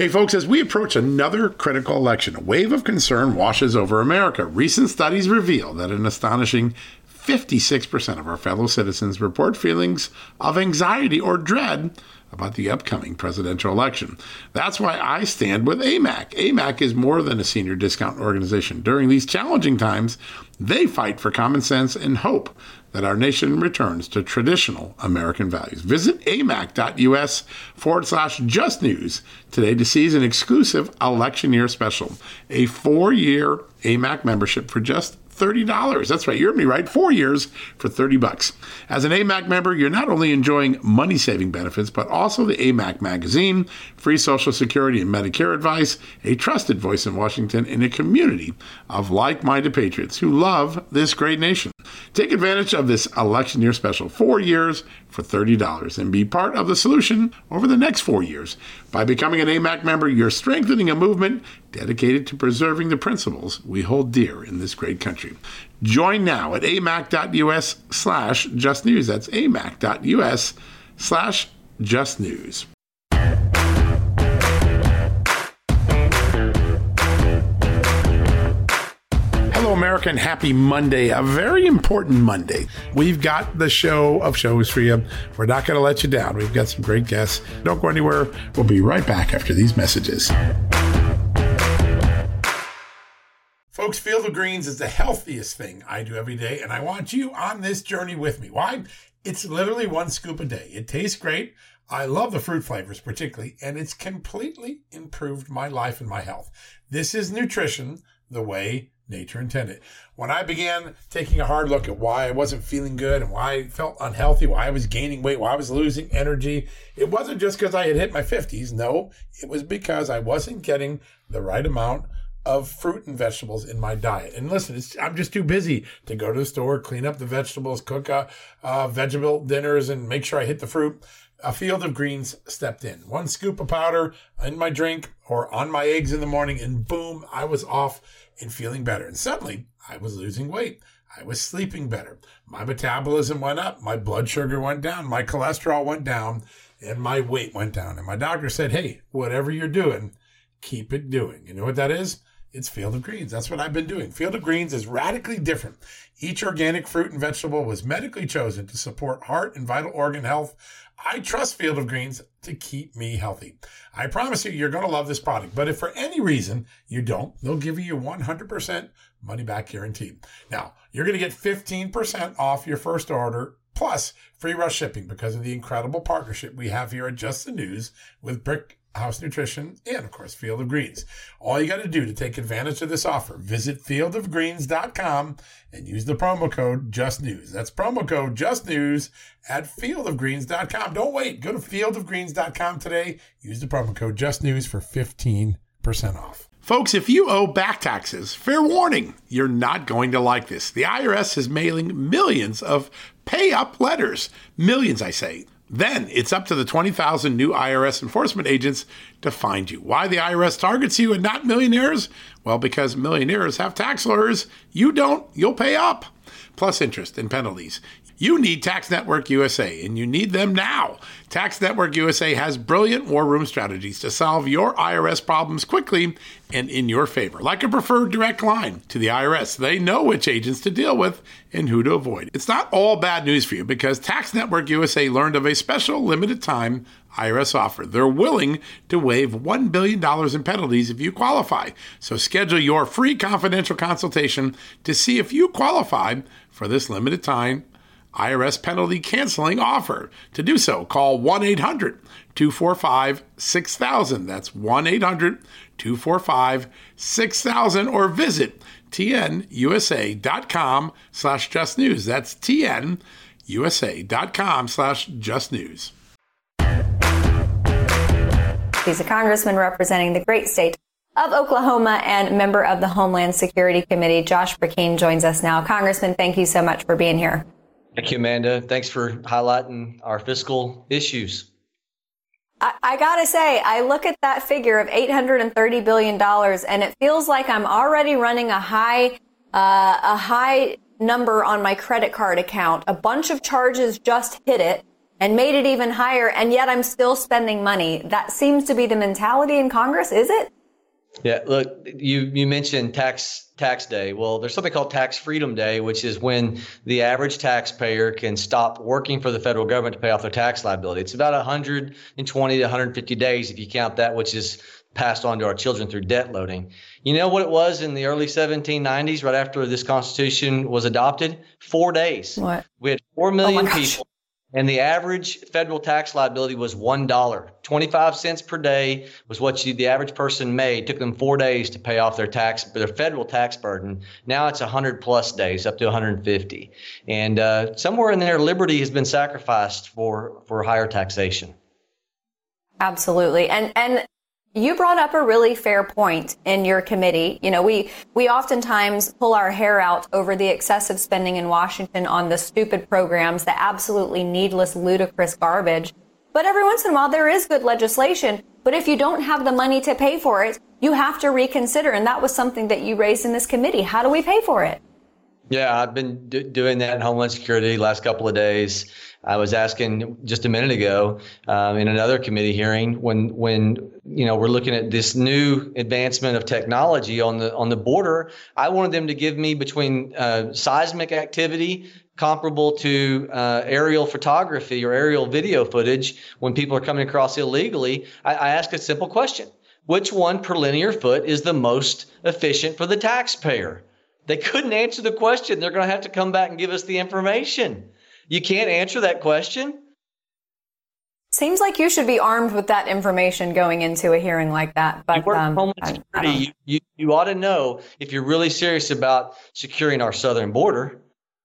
Hey folks, as we approach another critical election, a wave of concern washes over America. Recent studies reveal that an astonishing 56% of our fellow citizens report feelings of anxiety or dread about the upcoming presidential election. That's why I stand with AMAC. AMAC is more than a senior discount organization. During these challenging times, they fight for common sense and hope that our nation returns to traditional American values. Visit amac.us/Just News today to seize an exclusive election year special, a 4-year AMAC membership for just $30. That's right. You heard me right. 4 years for $30. As an AMAC member, you're not only enjoying money-saving benefits, but also the AMAC magazine, free Social Security and Medicare advice, a trusted voice in Washington, and a community of like-minded patriots who love this great nation. Take advantage of this election year special, 4 years for $30, and be part of the solution over the next 4 years. By becoming an AMAC member, you're strengthening a movement dedicated to preserving the principles we hold dear in this great country. Join now at amac.us/Just News. That's amac.us/Just News. Hello, America, and happy Monday, a very important Monday. We've got the show of shows for you. We're not going to let you down. We've got some great guests. Don't go anywhere. We'll be right back after these messages. Folks, Field of Greens is the healthiest thing I do every day, and I want you on this journey with me. Why? It's literally 1 scoop a day. It tastes great. I love the fruit flavors particularly, and it's completely improved my life and my health. This is nutrition the way nature intended. When I began taking a hard look at why I wasn't feeling good and why I felt unhealthy, why I was gaining weight, why I was losing energy, it wasn't just because I had hit my 50s. No, it was because I wasn't getting the right amount of fruit and vegetables in my diet. And listen, I'm just too busy to go to the store, clean up the vegetables, cook vegetable dinners, and make sure I hit the fruit. A Field of Greens stepped in. 1 scoop of powder in my drink or on my eggs in the morning, and boom, I was off and feeling better. And suddenly, I was losing weight. I was sleeping better. My metabolism went up. My blood sugar went down. My cholesterol went down. And my weight went down. And my doctor said, hey, whatever you're doing, keep it doing. You know what that is? It's Field of Greens. That's what I've been doing. Field of Greens is radically different. Each organic fruit and vegetable was medically chosen to support heart and vital organ health. I trust Field of Greens to keep me healthy. I promise you're going to love this product. But if for any reason you don't, they'll give you 100% money back guarantee. Now, you're going to get 15% off your first order, plus free rush shipping because of the incredible partnership we have here at Just the News with Brick House Nutrition, and of course, Field of Greens. All you got to do to take advantage of this offer, visit fieldofgreens.com and use the promo code JustNews. That's promo code JustNews at fieldofgreens.com. Don't wait. Go to fieldofgreens.com today. Use the promo code JustNews for 15% off. Folks, if you owe back taxes, fair warning, you're not going to like this. The IRS is mailing millions of pay-up letters. Millions, I say. Then it's up to the 20,000 new IRS enforcement agents to find you. Why the IRS targets you and not millionaires? Well, because millionaires have tax lawyers. You don't, you'll pay up. Plus interest and penalties. You need Tax Network USA, and you need them now. Tax Network USA has brilliant war room strategies to solve your IRS problems quickly and in your favor. Like a preferred direct line to the IRS. They know which agents to deal with and who to avoid. It's not all bad news for you because Tax Network USA learned of a special limited time IRS offer. They're willing to waive $1 billion in penalties if you qualify. So schedule your free confidential consultation to see if you qualify for this limited time IRS penalty canceling offer. To do so, call 1-800-245-6000. That's 1-800-245-6000 or visit tnusa.com/justnews. That's tnusa.com/justnews. He's a congressman representing the great state of Oklahoma and member of the Homeland Security Committee. Josh Brecheen joins us now. Congressman, thank you so much for being here. Thank you, Amanda. Thanks for highlighting our fiscal issues. I got to say, I look at that figure of $830 billion, and it feels like I'm already running a high number on my credit card account. A bunch of charges just hit it, and made it even higher, and yet I'm still spending money. That seems to be the mentality in Congress, is it? Yeah, look, you mentioned tax day. Well, there's something called Tax Freedom Day, which is when the average taxpayer can stop working for the federal government to pay off their tax liability. It's about 120 to 150 days if you count that, which is passed on to our children through debt loading. You know what it was in the early 1790s, right after this Constitution was adopted? 4 days. What? We had 4 million people. And the average federal tax liability was $1. 25 cents per day was what the average person made. It took them 4 days to pay off their federal tax burden. Now it's 100 plus days, up to 150. And somewhere in there, liberty has been sacrificed for higher taxation. Absolutely. And you brought up a really fair point in your committee. You know, we oftentimes pull our hair out over the excessive spending in Washington on the stupid programs, the absolutely needless, ludicrous garbage. But every once in a while, there is good legislation. But if you don't have the money to pay for it, you have to reconsider. And that was something that you raised in this committee. How do we pay for it? Yeah, I've been doing that in Homeland Security the last couple of days. I was asking just a minute ago in another committee hearing when we're looking at this new advancement of technology on the border. I wanted them to give me between seismic activity comparable to aerial photography or aerial video footage when people are coming across illegally. I asked a simple question: which one per linear foot is the most efficient for the taxpayer? They couldn't answer the question. They're going to have to come back and give us the information. You can't answer that question? Seems like you should be armed with that information going into a hearing like that. But Homeland Security, you ought to know if you're really serious about securing our southern border.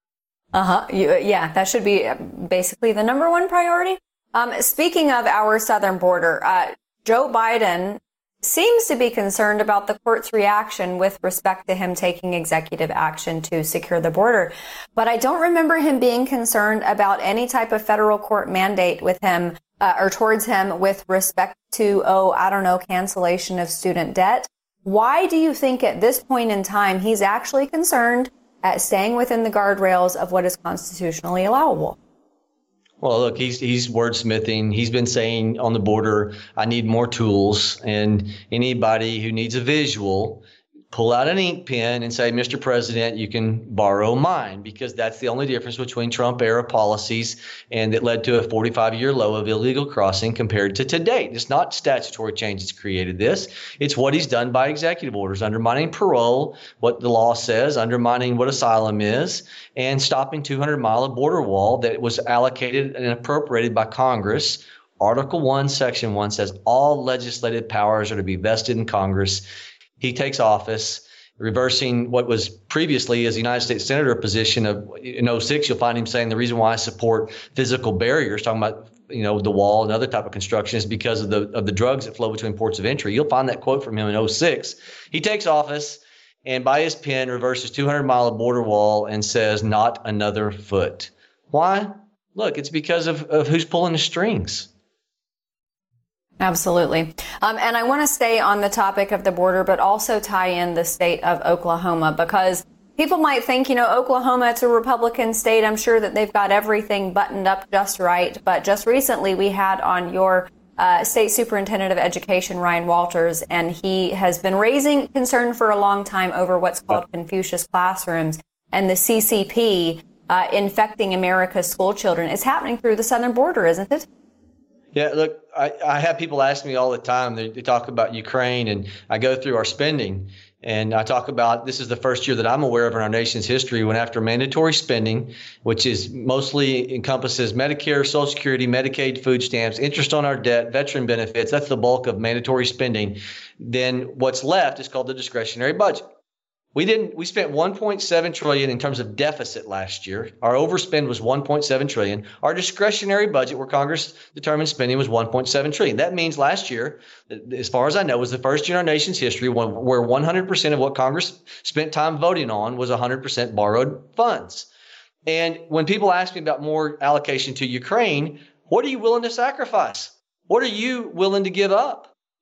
Yeah, that should be basically the number one priority. Speaking of our southern border, Joe Biden seems to be concerned about the court's reaction with respect to him taking executive action to secure the border. But I don't remember him being concerned about any type of federal court mandate with him or towards him with respect to, cancellation of student debt. Why do you think at this point in time he's actually concerned at staying within the guardrails of what is constitutionally allowable? Well, look, he's wordsmithing. He's been saying on the border, I need more tools. And anybody who needs a visual, pull out an ink pen and say, Mr. President, you can borrow mine, because that's the only difference between Trump-era policies and that led to a 45-year low of illegal crossing compared to today. It's not statutory change that's created this. It's what he's done by executive orders, undermining parole, what the law says, undermining what asylum is, and stopping 200-mile border wall that was allocated and appropriated by Congress. Article 1, Section 1 says all legislative powers are to be vested in Congress. He takes office, reversing what was previously as a United States Senator position of in 06. You'll find him saying the reason why I support physical barriers, talking about the wall and other type of construction, is because of the drugs that flow between ports of entry. You'll find that quote from him in 06. He takes office and by his pen reverses 200-mile border wall and says not another foot. Why? Look, it's because of who's pulling the strings. Absolutely. And I want to stay on the topic of the border, but also tie in the state of Oklahoma, because people might think, Oklahoma, it's a Republican state. I'm sure that they've got everything buttoned up just right. But just recently we had on your State Superintendent of Education, Ryan Walters, and he has been raising concern for a long time over what's called Confucius classrooms and the CCP infecting America's school children. It's happening through the southern border, isn't it? Yeah, look, I have people ask me all the time. They talk about Ukraine, and I go through our spending, and I talk about this is the first year that I'm aware of in our nation's history when after mandatory spending, which is mostly encompasses Medicare, Social Security, Medicaid, food stamps, interest on our debt, veteran benefits, that's the bulk of mandatory spending. Then what's left is called the discretionary budget. We spent $1.7 trillion in terms of deficit last year. Our overspend was $1.7 trillion. Our discretionary budget, where Congress determined spending, was $1.7 trillion. That means last year, as far as I know, was the first year in our nation's history where 100% of what Congress spent time voting on was 100% borrowed funds. And when people ask me about more allocation to Ukraine, what are you willing to sacrifice? What are you willing to give up?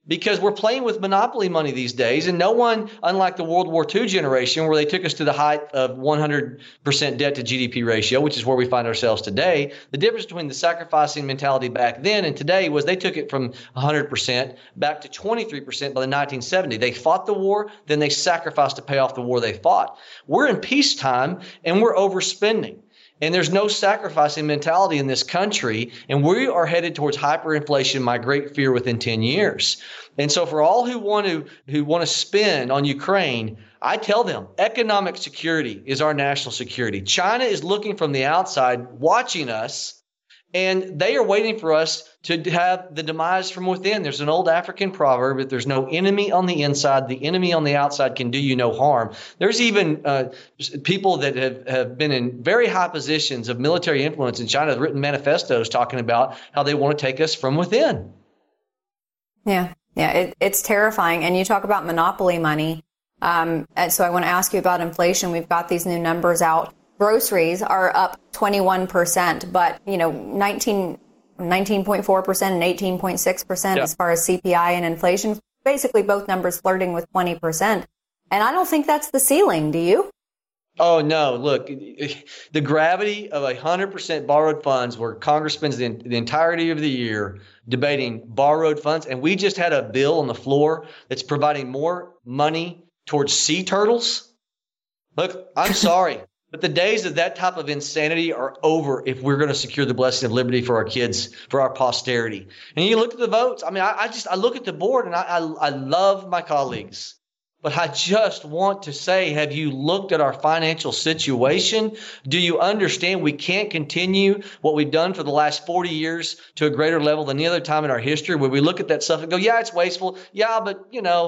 because we're playing with monopoly money these days. And no one, unlike the World War II generation, where they took us to the height of 100% debt to GDP ratio, which is where we find ourselves today, the difference between the sacrificing mentality back then and today was they took it from 100% back to 23% by the 1970s. They fought the war, then they sacrificed to pay off the war they fought. We're in peacetime and we're overspending. And there's no sacrificing mentality in this country. And we are headed towards hyperinflation, my great fear, within 10 years. And so for all who want to spend on Ukraine, I tell them economic security is our national security. China is looking from the outside, watching us, and they are waiting for us to have the demise from within. There's an old African proverb: if there's no enemy on the inside, the enemy on the outside can do you no harm. There's even people that have been in very high positions of military influence in China have written manifestos talking about how they want to take us from within. Yeah, it's terrifying. And you talk about monopoly money. And so I want to ask you about inflation. We've got these new numbers out. Groceries are up 21%, but 19.4% and 18.6% as far as CPI and inflation. Basically, both numbers flirting with 20%. And I don't think that's the ceiling. Do you? Oh, no. Look, the gravity of 100% borrowed funds, where Congress spends the entirety of the year debating borrowed funds. And we just had a bill on the floor that's providing more money towards sea turtles. Look, I'm sorry, but the days of that type of insanity are over if we're going to secure the blessing of liberty for our kids, for our posterity. And you look at the votes. I mean, I look at the board and I love my colleagues. But I just want to say, have you looked at our financial situation? Do you understand we can't continue what we've done for the last 40 years to a greater level than any other time in our history, where we look at that stuff and go, yeah, it's wasteful. Yeah, but,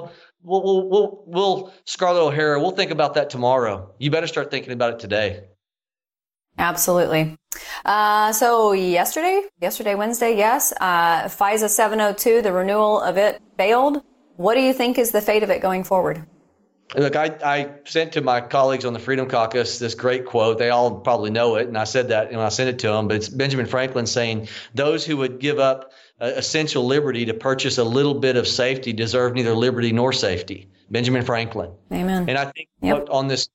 we'll Scarlett O'Hara, we'll think about that tomorrow. You better start thinking about it today. Absolutely. So yesterday, Wednesday, yes, FISA 702, the renewal of it failed. What do you think is the fate of it going forward? Look, I sent to my colleagues on the Freedom Caucus this great quote. They all probably know it, and I said that and I sent it to them. But it's Benjamin Franklin saying, those who would give up essential liberty to purchase a little bit of safety deserve neither liberty nor safety. Benjamin Franklin. Amen. And I think on this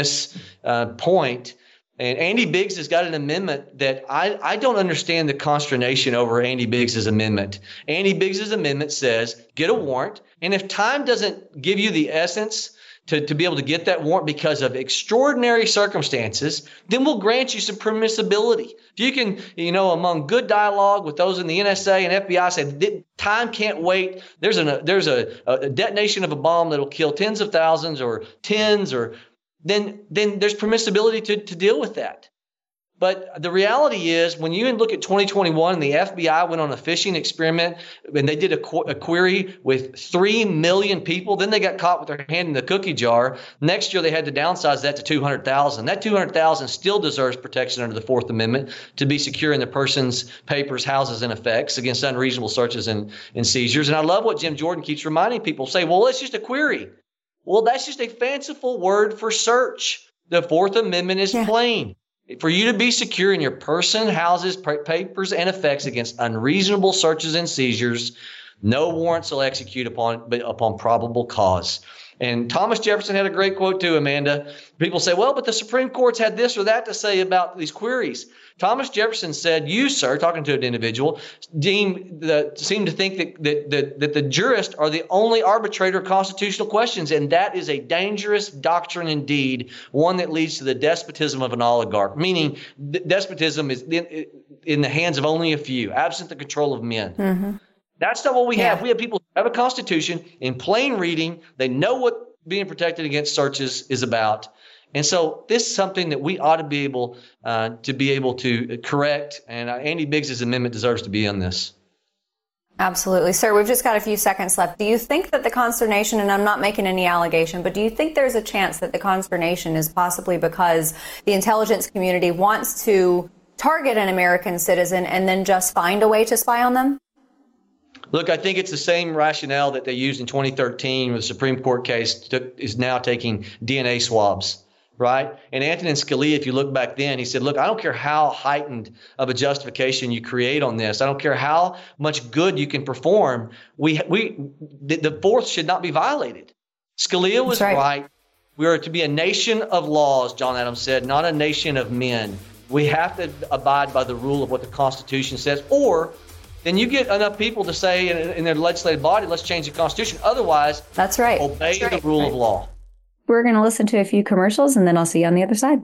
point, and Andy Biggs has got an amendment that I don't understand the consternation over Andy Biggs's amendment. Andy Biggs's amendment says, get a warrant. And if time doesn't give you the essence to be able to get that warrant because of extraordinary circumstances, then we'll grant you some permissibility. If you can, among good dialogue with those in the NSA and FBI, say time can't wait. There's a detonation of a bomb that'll kill tens of thousands or tens, or then there's permissibility to deal with that. But the reality is, when you look at 2021 and the FBI went on a phishing experiment and they did a query with 3 million people, then they got caught with their hand in the cookie jar. Next year, they had to downsize that to 200,000. That 200,000 still deserves protection under the Fourth Amendment to be secure in the person's papers, houses, and effects against unreasonable searches and seizures. And I love what Jim Jordan keeps reminding people. Say, well, it's just a query. Well, that's just a fanciful word for search. The Fourth Amendment is plain. For you to be secure in your person, houses, papers, and effects against unreasonable searches and seizures, no warrants will execute upon probable cause. And Thomas Jefferson had a great quote too, Amanda. People say, well, but the Supreme Court's had this or that to say about these queries. Thomas Jefferson said, you, sir, talking to an individual, seem to think that the jurists are the only arbitrator of constitutional questions, and that is a dangerous doctrine indeed, one that leads to the despotism of an oligarch, meaning despotism is in the hands of only a few, absent the control of men. Mm-hmm. That's not what we have. We have people who have a constitution in plain reading. They know what being protected against searches is about. And so this is something that we ought to be able to correct. And Andy Biggs's amendment deserves to be on this. Absolutely. Sir, we've just got a few seconds left. Do you think that the consternation, and I'm not making any allegation, but do you think there's a chance that the consternation is possibly because the intelligence community wants to target an American citizen and then just find a way to spy on them? Look, I think it's the same rationale that they used in 2013 with the Supreme Court case is now taking DNA swabs. right? And Antonin Scalia, if you look back then, he said, look, I don't care how heightened of a justification you create on this. I don't care how much good you can perform. The fourth should not be violated. Scalia was right. We are to be a nation of laws, John Adams said, not a nation of men. We have to abide by the rule of what the Constitution says, or then you get enough people to say in their legislative body, let's change the Constitution. Otherwise, that's right. Obey the rule of law. We're going to listen to a few commercials, and then I'll see you on the other side.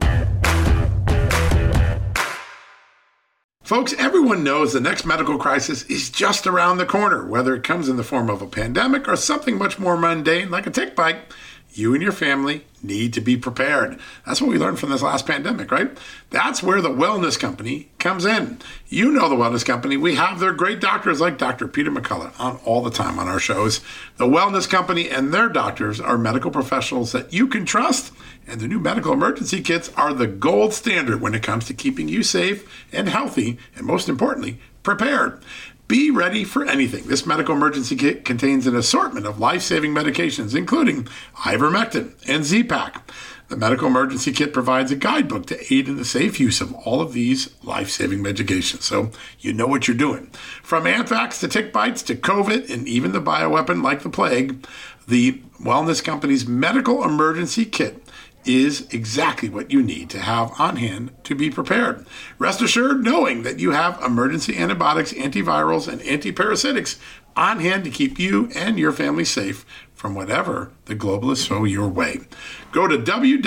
Folks, everyone knows the next medical crisis is just around the corner, whether it comes in the form of a pandemic or something much more mundane like a tick bite. You and your family need to be prepared. That's what we learned from this last pandemic, right? That's where the Wellness Company comes in. You know the Wellness Company. We have their great doctors like Dr. Peter McCullough on all the time on our shows. The Wellness Company and their doctors are medical professionals that you can trust, and the new medical emergency kits are the gold standard when it comes to keeping you safe and healthy, and most importantly, prepared. Be ready for anything. This medical emergency kit contains an assortment of life-saving medications, including ivermectin and Z-Pak. The medical emergency kit provides a guidebook to aid in the safe use of all of these life-saving medications, so you know what you're doing. From anthrax to tick bites to COVID and even the bioweapon like the plague, the Wellness Company's medical emergency kit is exactly what you need to have on hand to be prepared. Rest assured knowing that you have emergency antibiotics, antivirals, and antiparasitics on hand to keep you and your family safe from whatever the globalists throw your way. Go to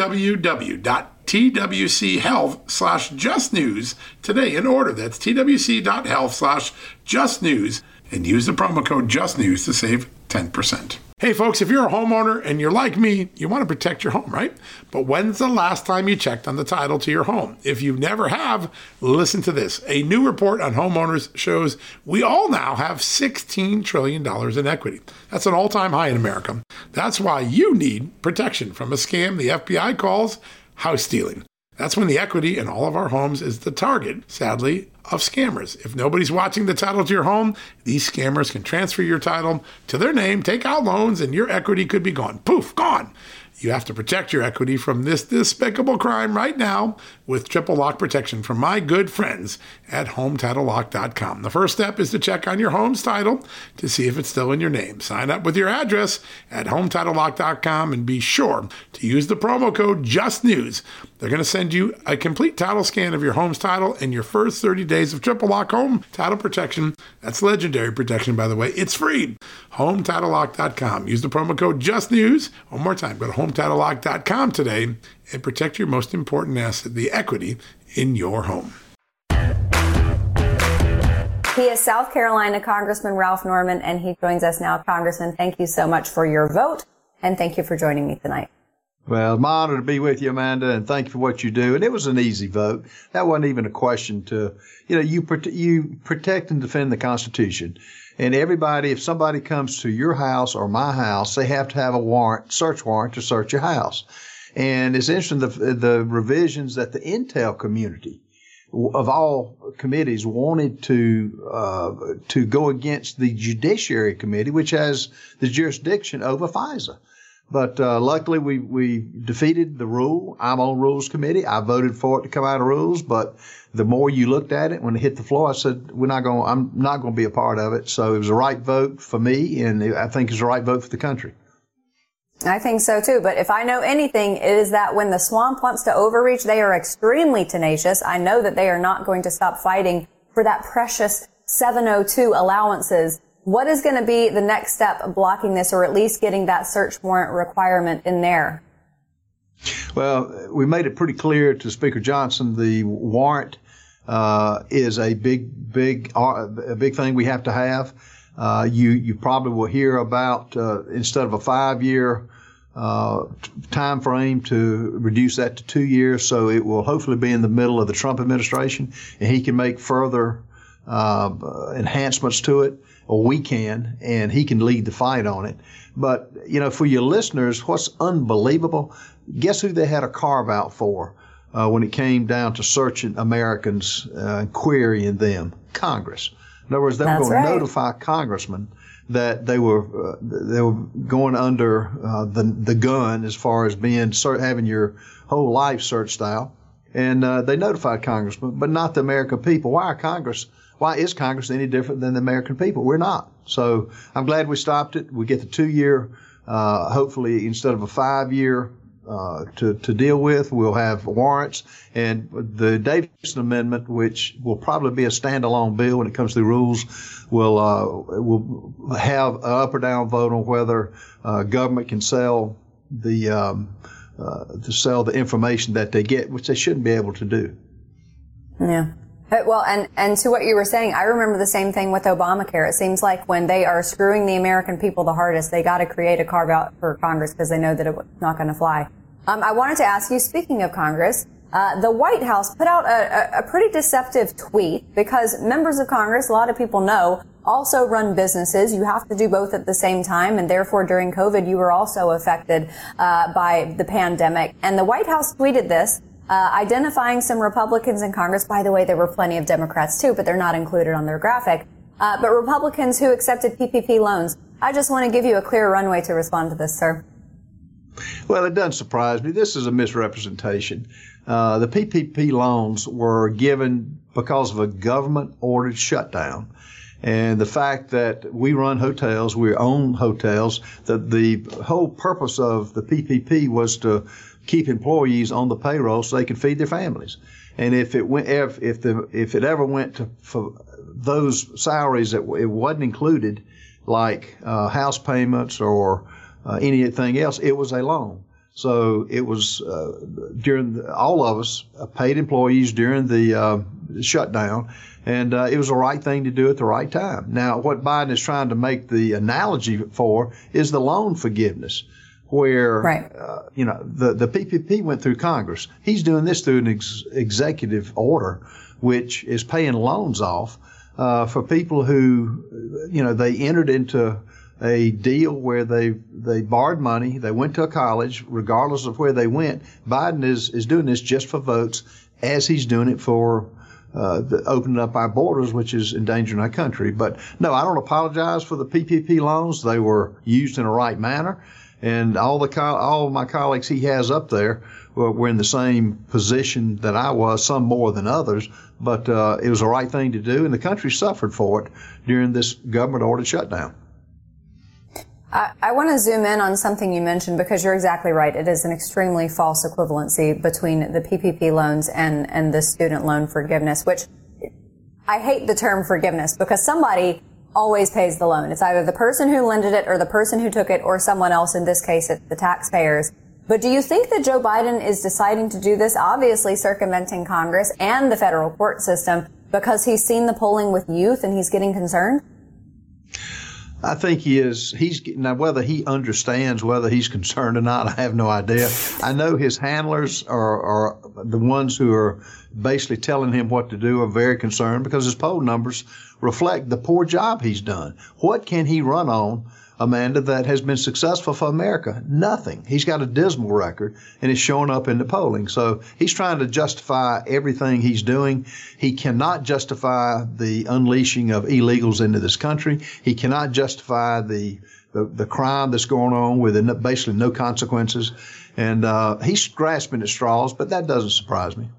www.twchealth/justnews today and order. That's twc.health/justnews and use the promo code JUSTNEWS to save 10%. Hey folks, if you're a homeowner and you're like me, you want to protect your home, right? But when's the last time you checked on the title to your home? If you never have, listen to this. A new report on homeowners shows we all now have $16 trillion in equity. That's an all-time high in America. That's why you need protection from a scam the FBI calls house stealing. That's when the equity in all of our homes is the target, sadly, of scammers. If nobody's watching the title to your home, these scammers can transfer your title to their name, take out loans, and your equity could be gone. Poof, gone. You have to protect your equity from this despicable crime right now with triple lock protection from my good friends at HomeTitleLock.com. The first step is to check on your home's title to see if it's still in your name. Sign up with your address at HomeTitleLock.com and be sure to use the promo code JUSTNEWS. They're going to send you a complete title scan of your home's title and your first 30 days of triple lock home title protection. That's legendary protection, by the way. It's free. HomeTitleLock.com. Use the promo code JUSTNEWS. One more time, go to HomeTitleLock.com today and protect your most important asset, the equity in your home. He is South Carolina Congressman Ralph Norman, and he joins us now. Congressman, thank you so much for your vote, and thank you for joining me tonight. Well, it's my honor to be with you, Amanda, and thank you for what you do. And it was an easy vote. That wasn't even a question to, you protect and defend the Constitution. And everybody, if somebody comes to your house or my house, they have to have a warrant, search warrant to search your house. And it's interesting, the revisions that the Intel community of all committees wanted to go against the Judiciary Committee, which has the jurisdiction over FISA. But luckily, we defeated the rule. I'm on Rules Committee. I voted for it to come out of Rules. But the more you looked at it, when it hit the floor, I said, I'm not going to be a part of it. So it was the right vote for me, and I think it's the right vote for the country. I think so, too. But if I know anything, it is that when the swamp wants to overreach, they are extremely tenacious. I know that they are not going to stop fighting for that precious 702 allowances. What is going to be the next step blocking this, or at least getting that search warrant requirement in there? Well, we made it pretty clear to Speaker Johnson the warrant is a big thing we have to have. You probably will hear about instead of a 5-year time frame to reduce that to 2 years, so it will hopefully be in the middle of the Trump administration, and he can make further enhancements to it. Or we can, and he can lead the fight on it. But, for your listeners, what's unbelievable, guess who they had a carve out for when it came down to searching Americans, querying them? Congress. In other words, they were going to notify congressmen that they were going under the gun as far as having your whole life searched out. And they notified Congressmen, but not the American people. Why is Congress any different than the American people? We're not. So I'm glad we stopped it. We get the 2-year, hopefully instead of a 5-year to deal with. We'll have warrants, and the Davidson Amendment, which will probably be a standalone bill when it comes through rules, will have an up or down vote on whether government can sell the information that they get, which they shouldn't be able to do. Yeah. Well, and to what you were saying, I remember the same thing with Obamacare. It seems like when they are screwing the American people the hardest, they got to create a carve out for Congress because they know that it's not going to fly. I wanted to ask you, speaking of Congress, the White House put out a pretty deceptive tweet because members of Congress, a lot of people know, also run businesses. You have to do both at the same time, and therefore during COVID you were also affected by the pandemic. And the White House tweeted this, identifying some Republicans in Congress. By the way, there were plenty of Democrats too, but they're not included on their graphic. But Republicans who accepted PPP loans. I just want to give you a clear runway to respond to this, sir. Well, it doesn't surprise me. This is a misrepresentation. The PPP loans were given because of a government-ordered shutdown. And the fact that we run hotels, we own hotels, that the whole purpose of the PPP was to keep employees on the payroll so they could feed their families. And if it ever went to for those salaries that it wasn't included, like house payments or anything else, it was a loan. So it was all of us paid employees during the shutdown, and it was the right thing to do at the right time. Now, what Biden is trying to make the analogy for is the loan forgiveness, where right. The PPP went through Congress. He's doing this through an executive order, which is paying loans off for people who, they entered into a deal where they borrowed money, they went to a college, regardless of where they went. Biden is doing this just for votes, as he's doing it for opening up our borders, which is endangering our country. But no, I don't apologize for the PPP loans. They were used in the right manner. And all of my colleagues he has up there were in the same position that I was, some more than others. But it was the right thing to do, and the country suffered for it during this government-ordered shutdown. I want to zoom in on something you mentioned because you're exactly right. It is an extremely false equivalency between the PPP loans and the student loan forgiveness, which I hate the term forgiveness because somebody always pays the loan. It's either the person who lended it or the person who took it or someone else. In this case, it's the taxpayers. But do you think that Joe Biden is deciding to do this, obviously circumventing Congress and the federal court system, because he's seen the polling with youth and he's getting concerned? I think he is. Now, whether he understands whether he's concerned or not, I have no idea. I know his handlers are the ones who are basically telling him what to do are very concerned because his poll numbers reflect the poor job he's done. What can he run on, Amanda, that has been successful for America? Nothing. He's got a dismal record, and it's showing up in the polling. So he's trying to justify everything he's doing. He cannot justify the unleashing of illegals into this country. He cannot justify the crime that's going on with basically no consequences. And he's grasping at straws, but that doesn't surprise me.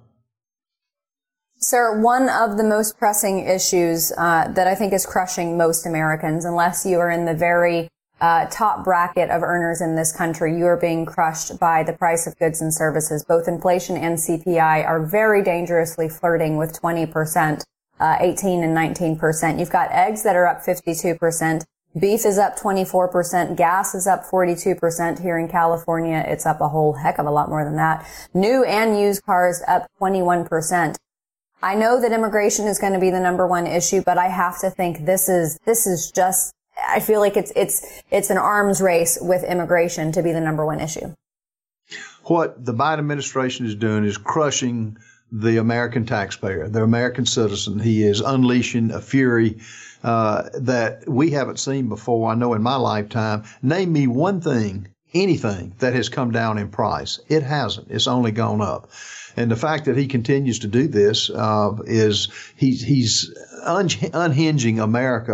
Sir, one of the most pressing issues that I think is crushing most Americans, unless you are in the very top bracket of earners in this country, you are being crushed by the price of goods and services. Both inflation and CPI are very dangerously flirting with 20%, 18 and 19%. You've got eggs that are up 52%. Beef is up 24%. Gas is up 42%. Here in California, it's up a whole heck of a lot more than that. New and used cars up 21%. I know that immigration is going to be the number one issue, but I have to think this is just, I feel like it's an arms race with immigration to be the number one issue. What the Biden administration is doing is crushing the American taxpayer, the American citizen. He is unleashing a fury that we haven't seen before, I know, in my lifetime. Name me one thing, anything that has come down in price. It hasn't. It's only gone up. And the fact that he continues to do this is he's unhinging America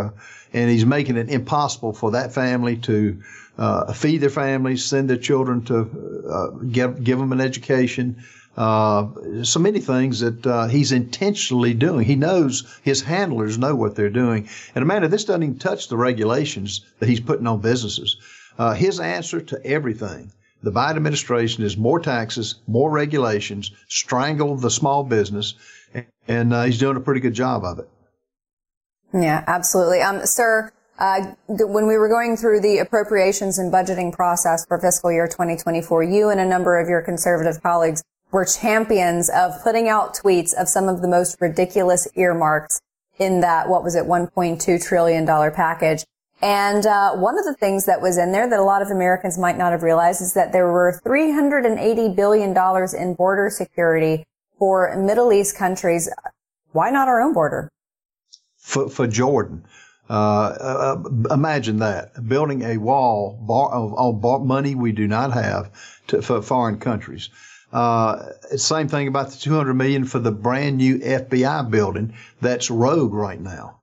and he's making it impossible for that family to feed their families, send their children to give them an education. So many things that he's intentionally doing. He knows his handlers know what they're doing. And Amanda, this doesn't even touch the regulations that he's putting on businesses. His answer to everything, the Biden administration, is more taxes, more regulations, strangle the small business, and he's doing a pretty good job of it. Yeah, absolutely. Sir, when we were going through the appropriations and budgeting process for fiscal year 2024, you and a number of your conservative colleagues were champions of putting out tweets of some of the most ridiculous earmarks in that, $1.2 trillion package. And one of the things that was in there that a lot of Americans might not have realized is that there were $380 billion in border security for Middle East countries. Why not our own border? For Jordan. Imagine that, building a wall of money we do not have for foreign countries. Same thing about the $200 million for the brand new FBI building that's rogue right now.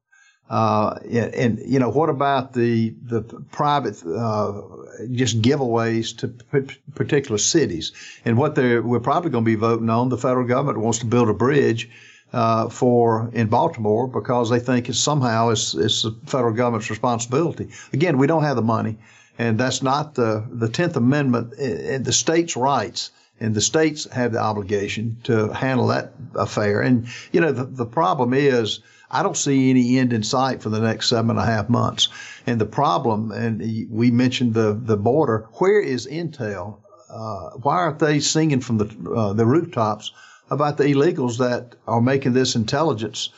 And you know, what about the private just giveaways to particular cities? And we're probably going to be voting on, the federal government wants to build a bridge in Baltimore because they think it's the federal government's responsibility. Again, we don't have the money, and that's not the 10th Amendment and the states' rights. And the states have the obligation to handle that affair. And, you know, the problem is I don't see any end in sight for the next 7.5 months. And the problem, and we mentioned the border, where is Intel? Why aren't they singing from the rooftops about the illegals that are making this intelligence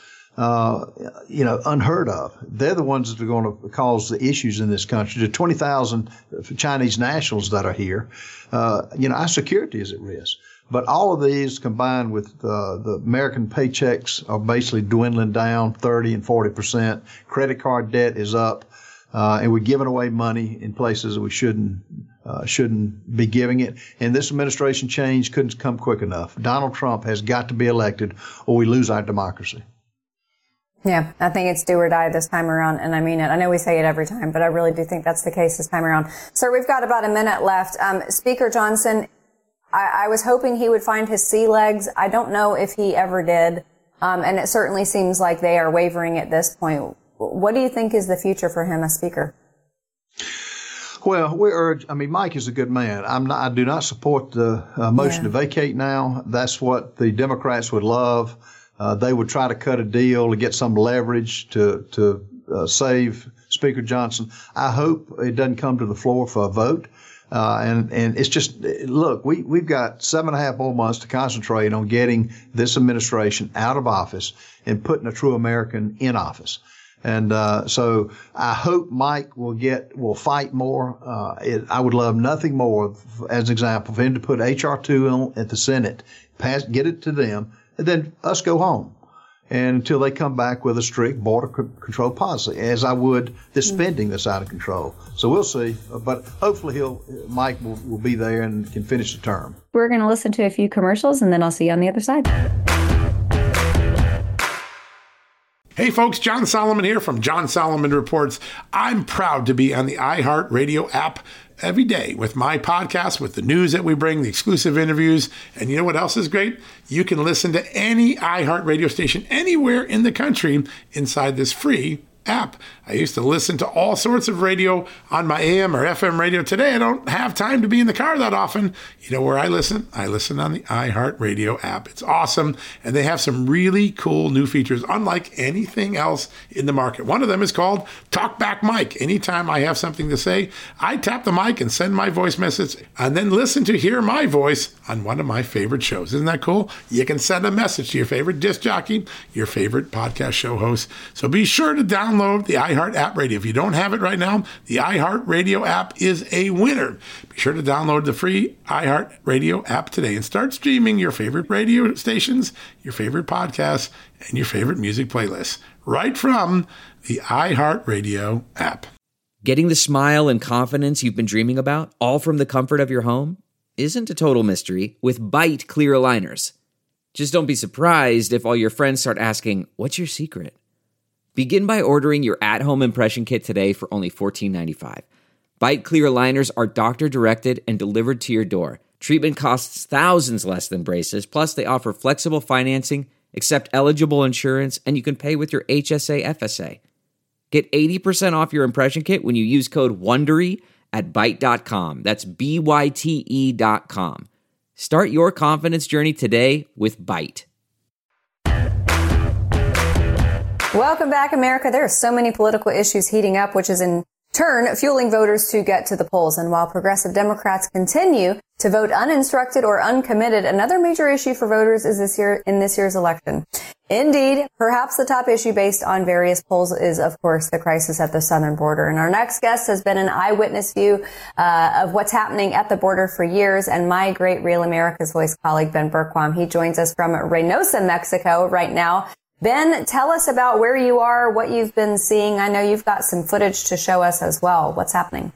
unheard of? They're the ones that are going to cause the issues in this country. The 20,000 Chinese nationals that are here, our security is at risk. But all of these combined with the American paychecks are basically dwindling down 30 and 40%. Credit card debt is up, and we're giving away money in places that we shouldn't be giving it. And this administration change couldn't come quick enough. Donald Trump has got to be elected or we lose our democracy. Yeah, I think it's do or die this time around, and I mean it. I know we say it every time, but I really do think that's the case this time around. Sir, we've got about a minute left. Speaker Johnson, I was hoping he would find his sea legs. I don't know if he ever did, and it certainly seems like they are wavering at this point. What do you think is the future for him as Speaker? Well, Mike is a good man. I do not support the motion to vacate now. That's what the Democrats would love. They would try to cut a deal to get some leverage to save Speaker Johnson. I hope it doesn't come to the floor for a vote. And it's just, look, we've got 7.5 more months to concentrate on getting this administration out of office and putting a true American in office. And so I hope Mike will fight more. I would love nothing more, as an example, for him to put H.R. 2 at the Senate, get it to them, and then us go home. And until they come back with a strict border control policy, as I would the spending that's out of control. So we'll see. But hopefully Mike will be there and can finish the term. We're going to listen to a few commercials, and then I'll see you on the other side. Hey folks, John Solomon here from John Solomon Reports. I'm proud to be on the iHeartRadio app every day with my podcast, with the news that we bring, the exclusive interviews. And you know what else is great? You can listen to any iHeartRadio station anywhere in the country inside this free app. I used to listen to all sorts of radio on my AM or FM radio. Today, I don't have time to be in the car that often. You know where I listen? I listen on the iHeartRadio app. It's awesome, and they have some really cool new features, unlike anything else in the market. One of them is called Talkback Mike. Anytime I have something to say, I tap the mic and send my voice message, and then listen to hear my voice on one of my favorite shows. Isn't that cool? You can send a message to your favorite disc jockey, your favorite podcast show host. So be sure to download the iHeart app radio. If you don't have it right now, the iHeartRadio app is a winner. Be sure to download the free iHeartRadio app today and start streaming your favorite radio stations, your favorite podcasts, and your favorite music playlists right from the iHeartRadio app. Getting the smile and confidence you've been dreaming about, all from the comfort of your home, isn't a total mystery with Byte clear aligners. Just don't be surprised if all your friends start asking, "What's your secret?" Begin by ordering your at-home impression kit today for only $14.95. Byte Clear aligners are doctor-directed and delivered to your door. Treatment costs thousands less than braces, plus they offer flexible financing, accept eligible insurance, and you can pay with your HSA FSA. Get 80% off your impression kit when you use code WONDERY at Byte.com. That's BYTE.com. Start your confidence journey today with Byte. Welcome back, America. There are so many political issues heating up, which is in turn fueling voters to get to the polls. And while progressive Democrats continue to vote uninstructed or uncommitted, another major issue for voters is in this year's election. Indeed, perhaps the top issue based on various polls is, of course, the crisis at the southern border. And our next guest has been an eyewitness view of what's happening at the border for years. And my great Real America's Voice colleague, Ben Bergquam, he joins us from Reynosa, Mexico right now. Ben, tell us about where you are, what you've been seeing. I know you've got some footage to show us as well. What's happening?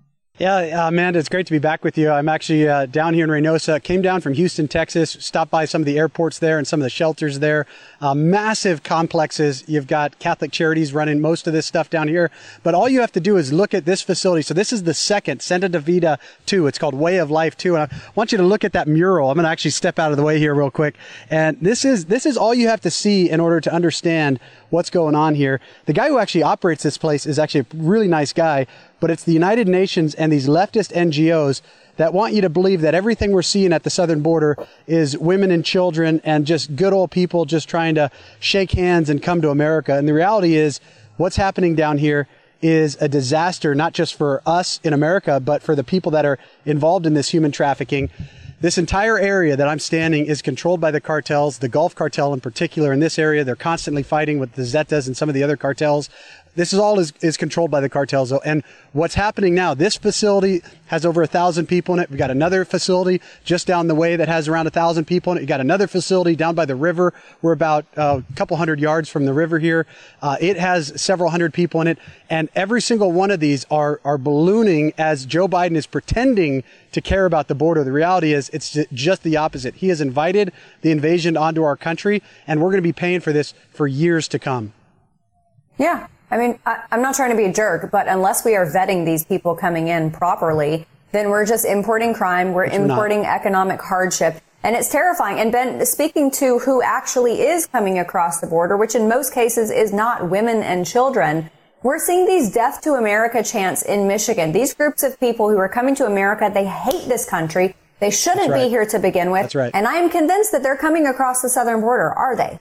Yeah, Amanda, it's great to be back with you. I'm actually down here in Reynosa. Came down from Houston, Texas, stopped by some of the airports there and some of the shelters there. Massive complexes. You've got Catholic Charities running most of this stuff down here. But all you have to do is look at this facility. So this is the second, Senda de Vida 2. It's called Way of Life 2. And I want you to look at that mural. I'm going to actually step out of the way here real quick. And this is all you have to see in order to understand what's going on here. The guy who actually operates this place is actually a really nice guy, but it's the United Nations and these leftist NGOs that want you to believe that everything we're seeing at the southern border is women and children and just good old people just trying to shake hands and come to America. And the reality is what's happening down here is a disaster, not just for us in America, but for the people that are involved in this human trafficking. This entire area that I'm standing is controlled by the cartels, the Gulf Cartel in particular. In this area, they're constantly fighting with the Zetas and some of the other cartels. This is all is controlled by the cartels, though. And what's happening now, this facility has over 1,000 people in it. We've got another facility just down the way that has around 1,000 people in it. You've got another facility down by the river. We're about a couple hundred yards from the river here. It has several hundred people in it. And every single one of these are ballooning as Joe Biden is pretending to care about the border. The reality is it's just the opposite. He has invited the invasion onto our country, and we're going to be paying for this for years to come. Yeah. I mean, I'm not trying to be a jerk, but unless we are vetting these people coming in properly, then we're just importing crime. We're importing economic hardship. And it's terrifying. And Ben, speaking to who actually is coming across the border, which in most cases is not women and children, we're seeing these death to America chants in Michigan. These groups of people who are coming to America, they hate this country. They shouldn't be here to begin with. That's right. And I am convinced that they're coming across the southern border. Are they?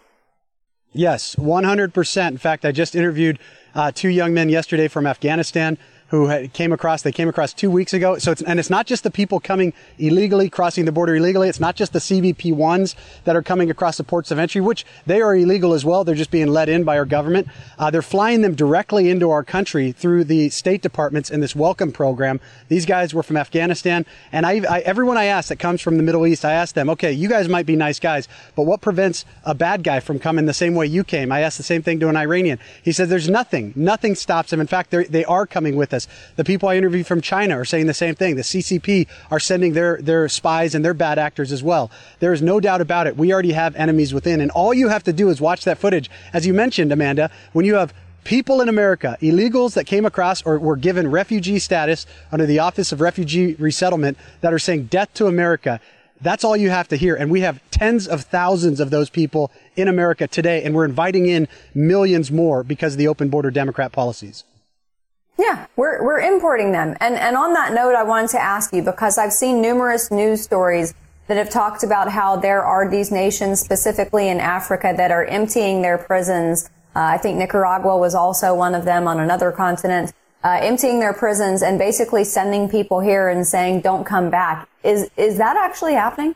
Yes, 100%. In fact, I just interviewed two young men yesterday from Afghanistan who came across 2 weeks ago. So it's not just the people coming illegally, crossing the border illegally. It's not just the CBP-1s that are coming across the ports of entry, which they are illegal as well. They're just being let in by our government. They're flying them directly into our country through the State Departments in this welcome program. These guys were from Afghanistan. And everyone I asked that comes from the Middle East, I asked them, okay, you guys might be nice guys, but what prevents a bad guy from coming the same way you came? I asked the same thing to an Iranian. He said there's nothing stops them. In fact, they are coming with us. The people I interviewed from China are saying the same thing. The CCP are sending their spies and their bad actors as well. There is no doubt about it. We already have enemies within. And all you have to do is watch that footage. As you mentioned, Amanda, when you have people in America, illegals that came across or were given refugee status under the Office of Refugee Resettlement that are saying death to America, that's all you have to hear. And we have tens of thousands of those people in America today. And we're inviting in millions more because of the open border Democrat policies. Yeah, we're importing them. And on that note, I wanted to ask you, because I've seen numerous news stories that have talked about how there are these nations, specifically in Africa, that are emptying their prisons. I think Nicaragua was also one of them on another continent, emptying their prisons and basically sending people here and saying, don't come back. Is that actually happening?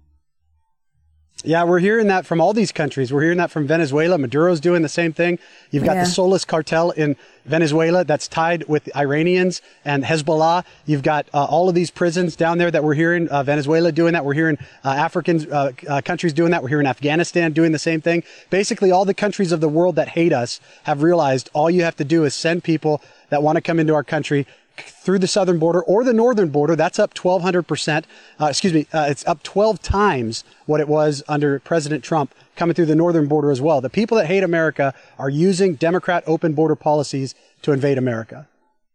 Yeah, we're hearing that from all these countries. We're hearing that from Venezuela. Maduro's doing the same thing. You've got the Solis cartel in Venezuela that's tied with Iranians and Hezbollah. You've got all of these prisons down there that we're hearing Venezuela doing that. We're hearing African countries doing that. We're hearing Afghanistan doing the same thing. Basically, all the countries of the world that hate us have realized all you have to do is send people that want to come into our country, through the southern border or the northern border, that's up 1,200%. It's up 12 times what it was under President Trump coming through the northern border as well. The people that hate America are using Democrat open border policies to invade America.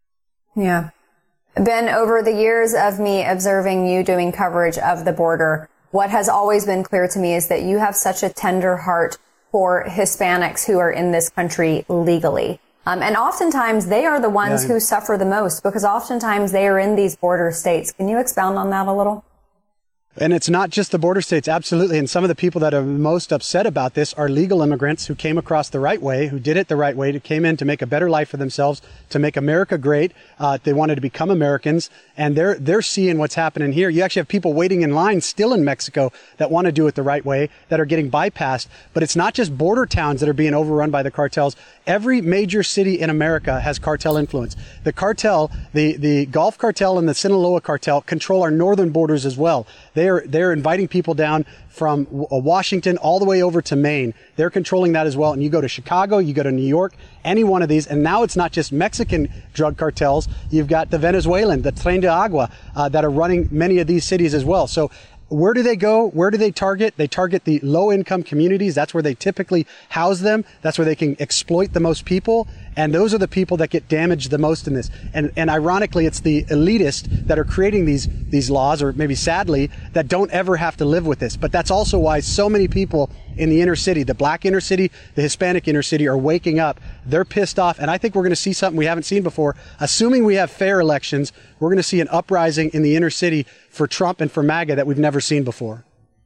Yeah. Ben, over the years of me observing you doing coverage of the border, what has always been clear to me is that you have such a tender heart for Hispanics who are in this country legally. And oftentimes they are the ones who suffer the most because oftentimes they are in these border states. Can you expound on that a little? And it's not just the border states, absolutely. And some of the people that are most upset about this are legal immigrants who came across the right way, who did it the right way, who came in to make a better life for themselves, to make America great. They wanted to become Americans, and they're seeing what's happening here. You actually have people waiting in line still in Mexico that want to do it the right way, that are getting bypassed. But it's not just border towns that are being overrun by the cartels. Every major city in America has cartel influence. The cartel, the Gulf Cartel and the Sinaloa Cartel control our northern borders as well. They're inviting people down from Washington all the way over to Maine. They're controlling that as well. And you go to Chicago, you go to New York, any one of these. And now it's not just Mexican drug cartels. You've got the Venezuelan, the Tren de Agua, that are running many of these cities as well. So where do they go? Where do they target? They target the low-income communities. That's where they typically house them. That's where they can exploit the most people. And those are the people that get damaged the most in this. And ironically, it's the elitists that are creating these laws, or maybe sadly, that don't ever have to live with this. But that's also why so many people in the inner city, the black inner city, the Hispanic inner city, are waking up. They're pissed off. And I think we're going to see something we haven't seen before. Assuming we have fair elections, we're going to see an uprising in the inner city for Trump and for MAGA that we've never seen before.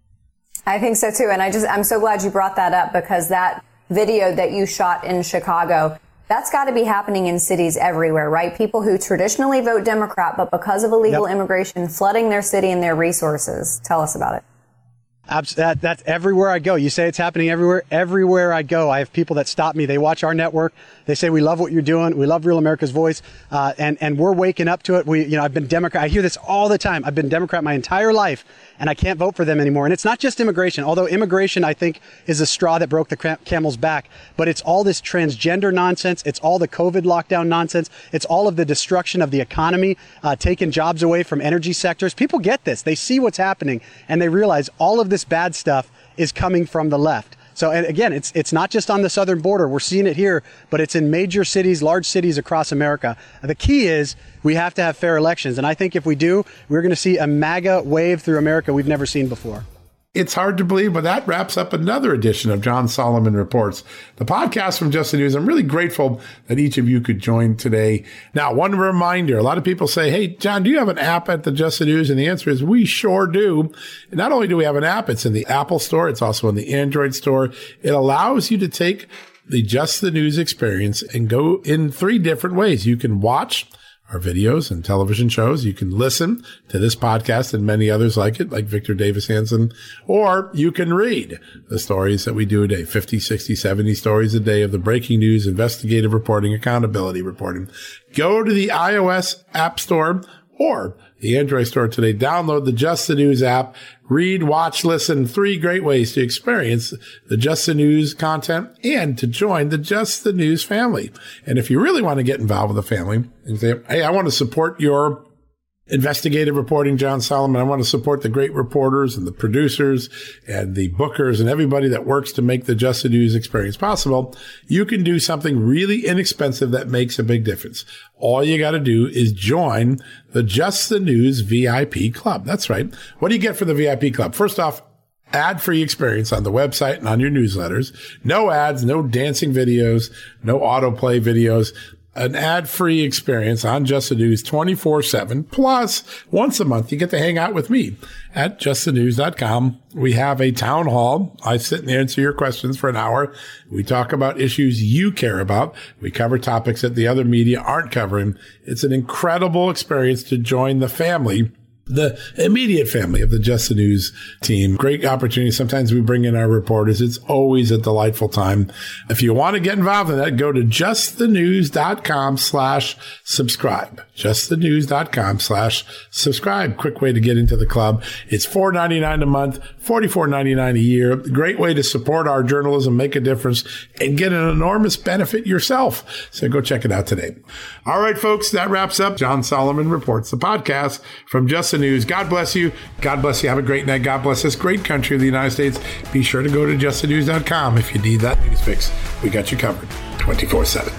I think so too. And I'm so glad you brought that up, because that video that you shot in Chicago, that's got to be happening in cities everywhere, right? People who traditionally vote Democrat, but because of illegal immigration flooding their city and their resources. Tell us about it. That's everywhere I go. You say it's happening everywhere. Everywhere I go, I have people that stop me. They watch our network. They say, we love what you're doing. We love Real America's Voice. And we're waking up to it. I've been Democrat. I hear this all the time. I've been Democrat my entire life, and I can't vote for them anymore. And it's not just immigration, although immigration, I think, is a straw that broke the camel's back. But it's all this transgender nonsense. It's all the COVID lockdown nonsense. It's all of the destruction of the economy, taking jobs away from energy sectors. People get this. They see what's happening, and they realize all of this bad stuff is coming from the left. So, and again, it's not just on the southern border. We're seeing it here, but it's in major cities, large cities across America. The key is we have to have fair elections. And I think if we do, we're going to see a MAGA wave through America we've never seen before. It's hard to believe, but that wraps up another edition of John Solomon Reports, the podcast from Just the News. I'm really grateful that each of you could join today. Now, one reminder, a lot of people say, hey, John, do you have an app at the Just the News? And the answer is we sure do. And not only do we have an app, it's in the Apple Store. It's also in the Android Store. It allows you to take the Just the News experience and go in 3 different ways. You can watch our videos and television shows. You can listen to this podcast and many others like it, like Victor Davis Hanson, or you can read the stories that we do a day, 50, 60, 70 stories a day of the breaking news, investigative reporting, accountability reporting. Go to the iOS App Store or the Android Store today. Download the Just the News app. Read, watch, listen. 3 great ways to experience the Just the News content and to join the Just the News family. And if you really want to get involved with the family and say, hey, I want to support your investigative reporting, John Solomon. I want to support the great reporters and the producers and the bookers and everybody that works to make the Just the News experience possible. You can do something really inexpensive that makes a big difference. All you got to do is join the Just the News VIP Club. That's right. What do you get for the VIP Club? First off, ad-free experience on the website and on your newsletters. No ads, no dancing videos, no autoplay videos. An ad-free experience on Just the News 24/7. Plus, once a month, you get to hang out with me at justthenews.com. We have a town hall. I sit and answer your questions for an hour. We talk about issues you care about. We cover topics that the other media aren't covering. It's an incredible experience to join the family the immediate family of the Just the News team. Great opportunity. Sometimes we bring in our reporters. It's always a delightful time. If you want to get involved in that, go to justthenews.com/subscribe. justthenews.com/subscribe. Quick way to get into the club. It's $4.99 a month, $44.99 a year. Great way to support our journalism, make a difference, and get an enormous benefit yourself. So go check it out today. All right, folks, that wraps up John Solomon Reports, the podcast from Just the News. God bless you. God bless you. Have a great night. God bless this great country of the United States. Be sure to go to justthenews.com if you need that news fix. We got you covered 24/7.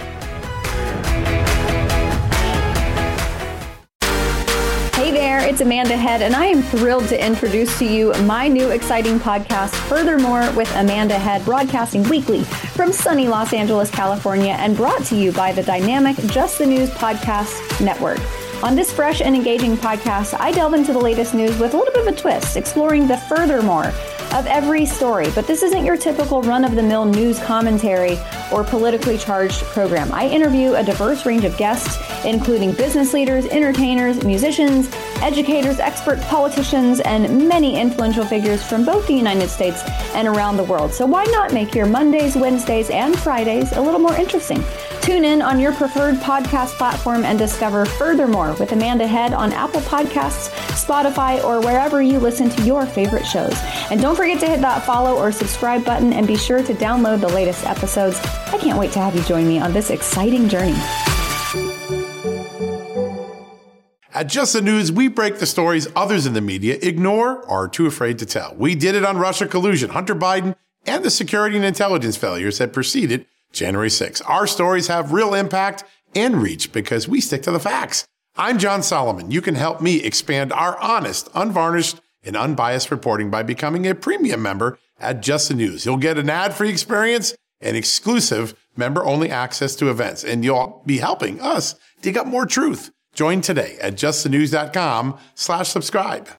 Hey there, it's Amanda Head, and I am thrilled to introduce to you my new exciting podcast, Furthermore with Amanda Head, broadcasting weekly from sunny Los Angeles, California, and brought to you by the dynamic Just the News Podcast Network. On this fresh and engaging podcast, I delve into the latest news with a little bit of a twist, exploring the furthermore of every story. But this isn't your typical run-of-the-mill news commentary or politically charged program. I interview a diverse range of guests, including business leaders, entertainers, musicians, educators, experts, politicians, and many influential figures from both the United States and around the world. So why not make your Mondays, Wednesdays, and Fridays a little more interesting? Tune in on your preferred podcast platform and discover Furthermore with Amanda Head on Apple Podcasts, Spotify, or wherever you listen to your favorite shows. And don't forget to hit that follow or subscribe button, and be sure to download the latest episodes. I can't wait to have you join me on this exciting journey. At Just the News, we break the stories others in the media ignore or are too afraid to tell. We did it on Russia collusion, Hunter Biden, and the security and intelligence failures that preceded January 6th. Our stories have real impact and reach because we stick to the facts. I'm John Solomon. You can help me expand our honest, unvarnished, and unbiased reporting by becoming a premium member at Just the News. You'll get an ad-free experience and exclusive member-only access to events, and you'll be helping us dig up more truth. Join today at justthenews.com/subscribe.